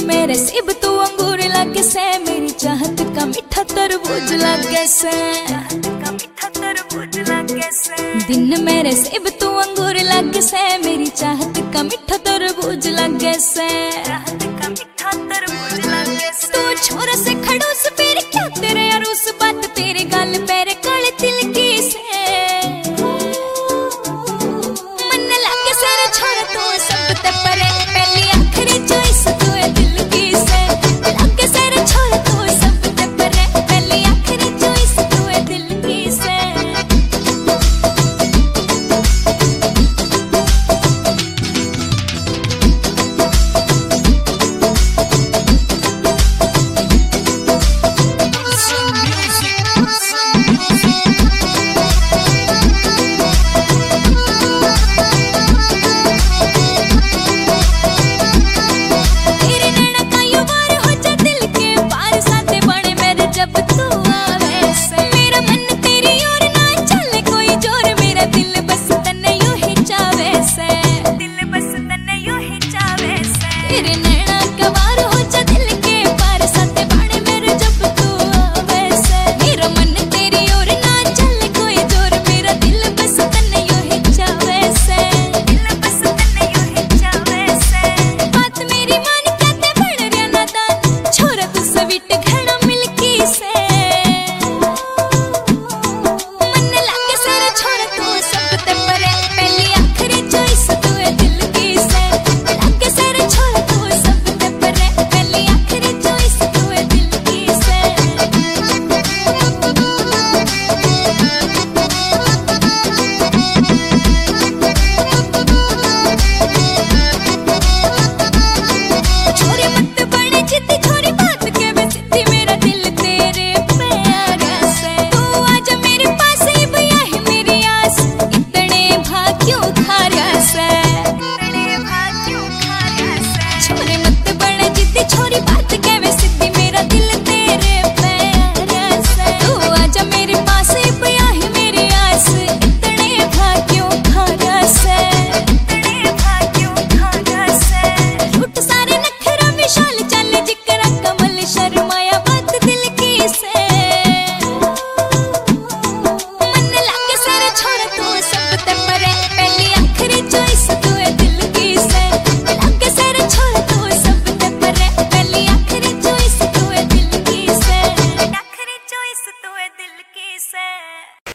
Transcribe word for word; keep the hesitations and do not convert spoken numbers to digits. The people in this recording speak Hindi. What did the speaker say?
मेरे सेब तू अंगूर लागे से, मेरी चाहत का मीठा तरबूज लागे से। दिन मेरे सेब तू अंगूर लागे से, मेरी चाहत का मीठा तरबूज लागे से। तू छोरा से खड़ूस फिर क्या तेरे अरूस, बात तेरे गाल पैरे काले तिलकी से। मन लागे सारा छोरा तू सब ते परे, पहली आखिरी चॉइस तू है दिल की से। लागे सारा छोरा तू सब ते परे, पहली आखिरी चॉइस तू है दिल की से। तेरे नैना कवार हो जा दिल के पार, साथे बाणे मेरे जब तू आवे से। मेरा मन तेरी ओर ना चले कोई जोर, मेरा दिल बस तन्ने यो ही चावे से। दिल बस तन्ने यो ही चावे से। बात मेरी मान के ते बण रिया नादान, छोरा तू स्वीट घड़ा मिल्की से। मन लागे सारा छोरा तू सब ते परे, पहली आखिरी चॉइस तू है दिल की से। लागे सारा छोरा छोरी बात कहवे सिद्धि, मेरा दिल तेरे प्यार से। तू आजा मेरे पास पिया है मेरी आस, इतने भाग्यों खारा से। इतने भाग्यों खारा से। झूठ सारे नखरा विशाल चल जिकरा कमल शर्माया बात दिल की से। मन लागे सारा छोरा तू सब ते परे, पहली आखिरी चॉइस तू है दिल की से। लागे सारा छोरा तू सब ते परे, आखिरी चॉइस तू है दिल की से। आखिरी चॉइस तू है दिल की से।